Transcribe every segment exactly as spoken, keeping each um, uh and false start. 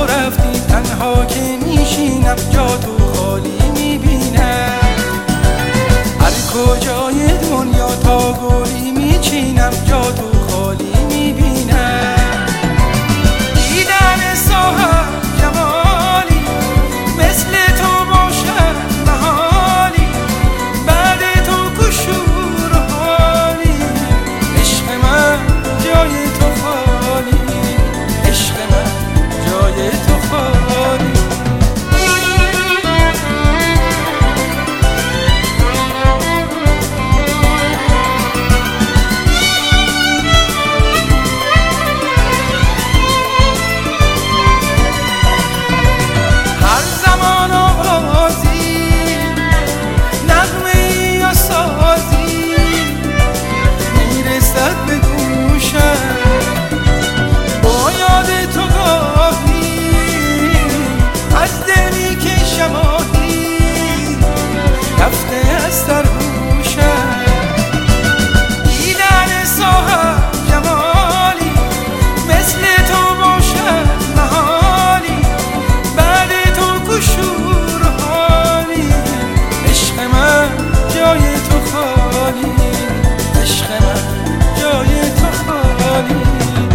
رفتی تنها که میشینم جا تو خالی میبینم. هر کجای دنیا تا گلی میچینم جا تو خالی میبینم. دیدن صاحب جمالی مثل تو باشد محالی، بعد تو کشور حالی. عشق من جای تو خالی، عشق من جای تو خالی. هر زمان آوازی نغمه یا سازی میرسد به گوشم، با یاد تو گاهی از دلی که شماهی رفته از سرهوشم. دیدن صاحب جمالی مثل تو باشد محالی، بعد تو کشور حالی. عشق من جای تو خالی، عشق من جای تو خالی.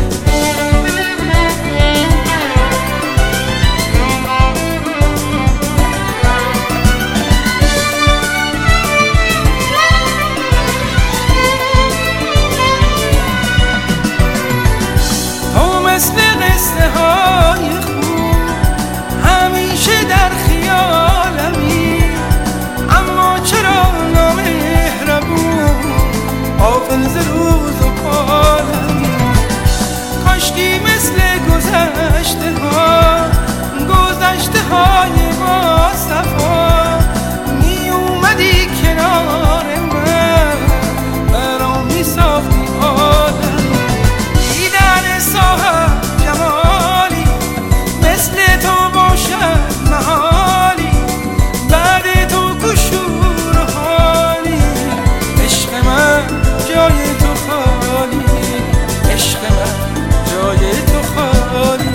مثل قصه های خوب همیشه در خیالمی، اما چرا نامهربون غافل ز روز و حالمی. کاشکی مثل گذشته ها گذشته های با صفا می اومدی کنار من، برام می ساختی عالمی. دیدن صاحب جمالی مثل تو باشد محالی، بعد تو کشور حالی. عشق من جای تو خالی، عشق من جای تو خالی.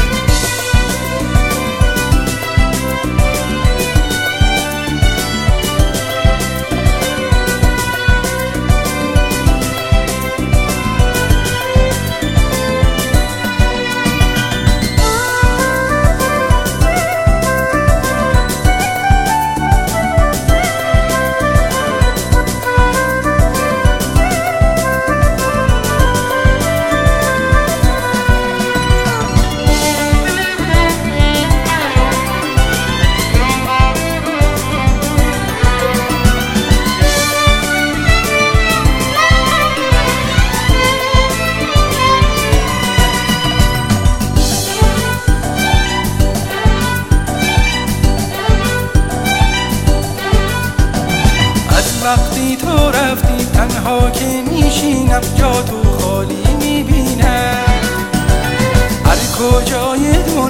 وقتی تو رفتی تنها که میشینم جا تو خالی میبینم. هر کجای دنیا